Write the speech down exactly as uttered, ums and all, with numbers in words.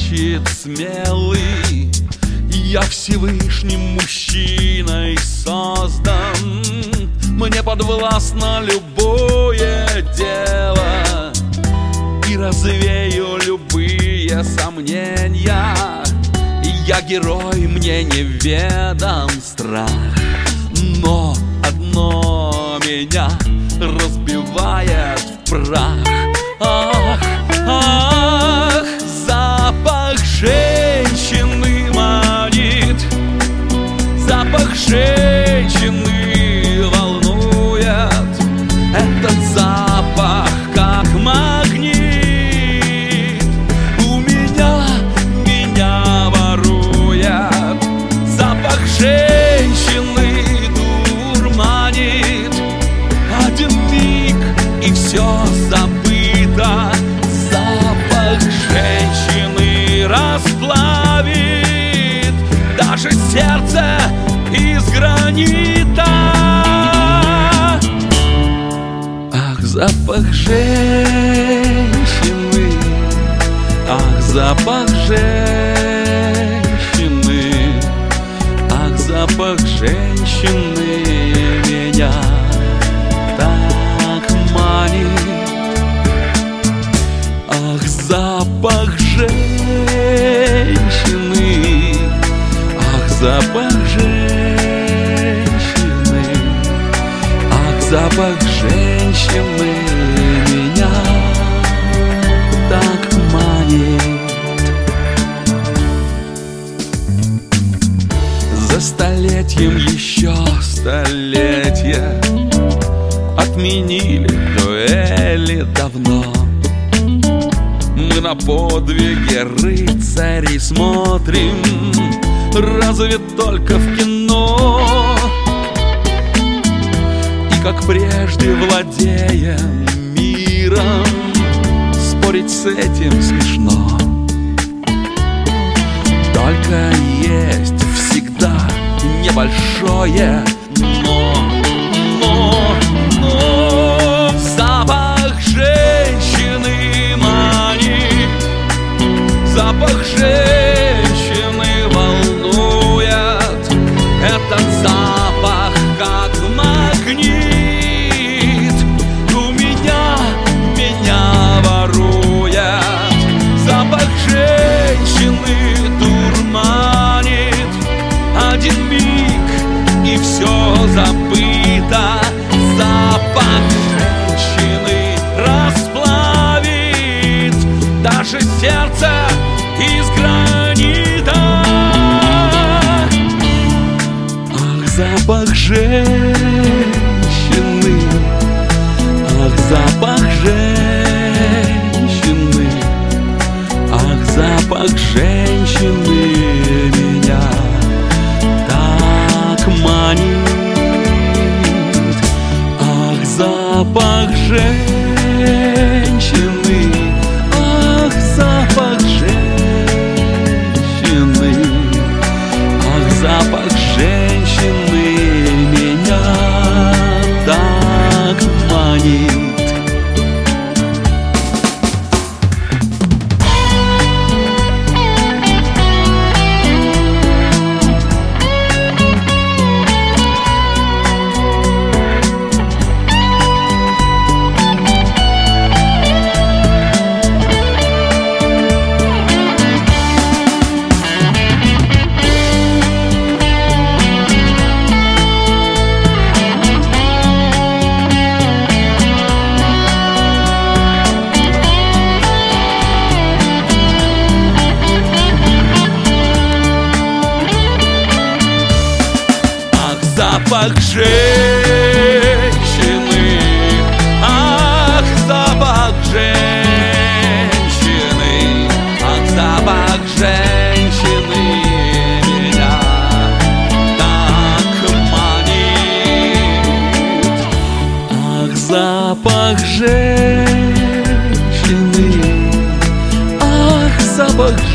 значит смелый. Я Всевышним мужчиной создан, мне подвластно любое дело, и развею любые сомнения. Я герой, мне неведом страх, но одно меня разбивает в прах. Ах, ах, запах женщины манит, запах женщины волнует. Этот запах как магнит у меня, меня ворует. Запах женщины дурманит, один миг и все забыто. Запах женщины расплавит даже сердце из гранита. Ах, запах женщины, ах, запах женщины, ах, запах женщины меня так манит. Ах, запах женщины, ах, запах женщины, ах, запах женщины меня так манит. За столетием еще столетия отменили дуэли давно. Мы на подвиги рыцарей смотрим разве только в кино. И как прежде владеем миром, спорить с этим смешно. Только есть всегда небольшое но, но, но. Запах женщины манит, запах женщины волнует. Этот запах как магнит у меня, меня ворует. Запах женщины дурманит, один миг и все забыто. Запах женщины расплавит даже сердце из гранита. Ах, запах женщины, ах, запах женщины, ах, запах женщины меня так манит. Ах, запах женщины, ах, запах женщины, ах, запах женщины меня так манит. Запах женщины, ах, запах женщины, ах, запах женщины меня так манит. Ах, запах женщины, ах, запах женщины.